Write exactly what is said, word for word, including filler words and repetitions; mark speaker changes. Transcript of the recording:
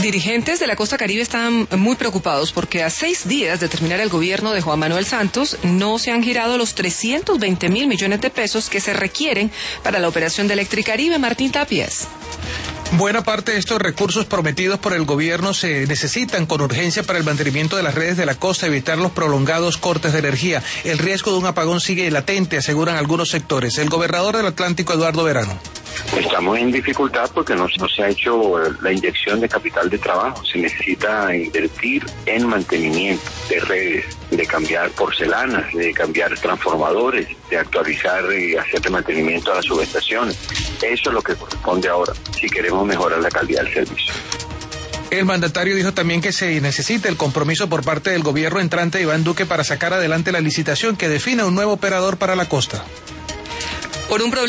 Speaker 1: Dirigentes de la costa caribe están muy preocupados porque a seis días de terminar el gobierno de Juan Manuel Santos no se han girado los trescientos veinte mil millones de pesos que se requieren para la operación de Electricaribe. Martín Tapias.
Speaker 2: Buena parte de estos recursos prometidos por el gobierno se necesitan con urgencia para el mantenimiento de las redes de la costa, evitar los prolongados cortes de energía. El riesgo de un apagón sigue latente, aseguran algunos sectores. El gobernador del Atlántico, Eduardo Verano.
Speaker 3: Estamos en dificultad porque no, no se ha hecho la inyección de capital de trabajo. Se necesita invertir en mantenimiento de redes, de cambiar porcelanas, de cambiar transformadores, de actualizar y hacer mantenimiento a las subestaciones. Eso es lo que corresponde ahora, si queremos mejorar la calidad del servicio.
Speaker 2: El mandatario dijo también que se necesita el compromiso por parte del gobierno entrante de Iván Duque para sacar adelante la licitación que defina un nuevo operador para la costa.
Speaker 1: Por un problema